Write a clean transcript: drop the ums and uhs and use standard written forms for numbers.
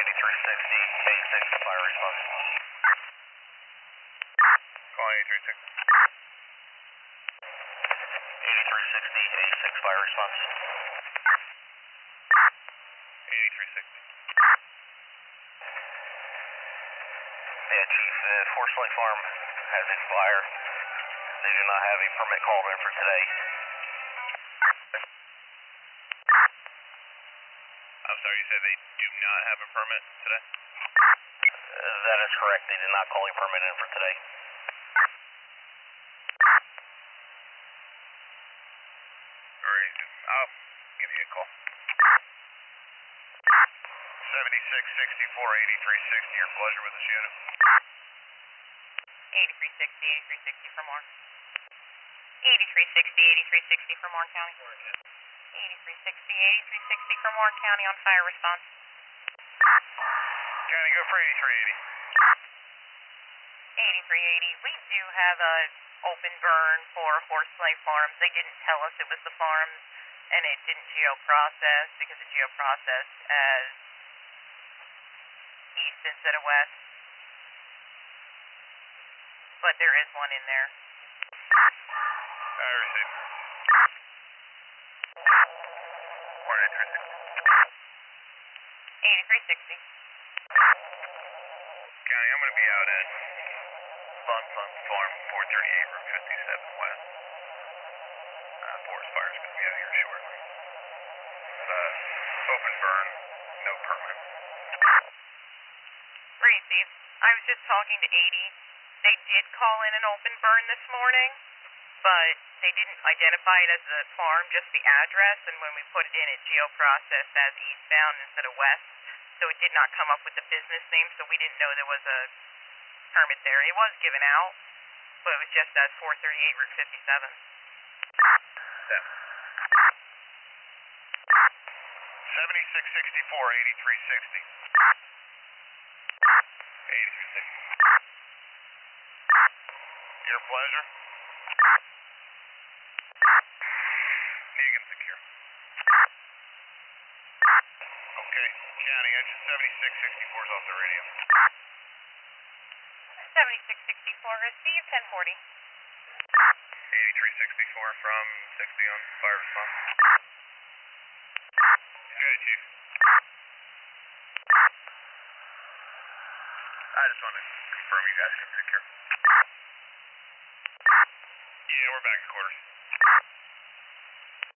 8360, 86 fire response. Call 8360. 8360, 86 fire response. 8360. Yeah, Chief, Forest Lake Farm has a fire. They do not have a permit called in for today. I'm sorry, you said they do not have a permit today? That is correct. They did not call a permit in for today. Very good. I'll give you a call. 7664, 8360, your pleasure with this unit. 8360, 8360 from Warren. 8360, 8360 from Warren County. 8360, 8360 from Warren County on fire response. County, go for 8380. 8380, we do have a open burn for Horseplay Farms. They didn't tell us it was the farms, and it didn't geoprocess because it geoprocessed as east instead of west. But there is one in there. I received. Warren 8360. 8360. County, I'm going to be out at Fun Farm, 438 Route 57 West. Forest fire's going to be out here shortly. Open burn, no permit. Received. I was just talking to 80. They did call in an open burn this morning, but they didn't identify it as the farm, just the address, and when we put it in, it geoprocessed as eastbound instead of west, so it did not come up with the business name, so we didn't know there was a permit there. It was given out, but it was just as 438 Route 57. 7664, 8360. 8360. Your pleasure. Negan secure. Okay, County, engine 7664 is off the radio. 7664, receive 1040. 8364 from 60 on fire response. Okay, Chief. I just want to confirm you guys can secure. Yeah, we're back at quarters.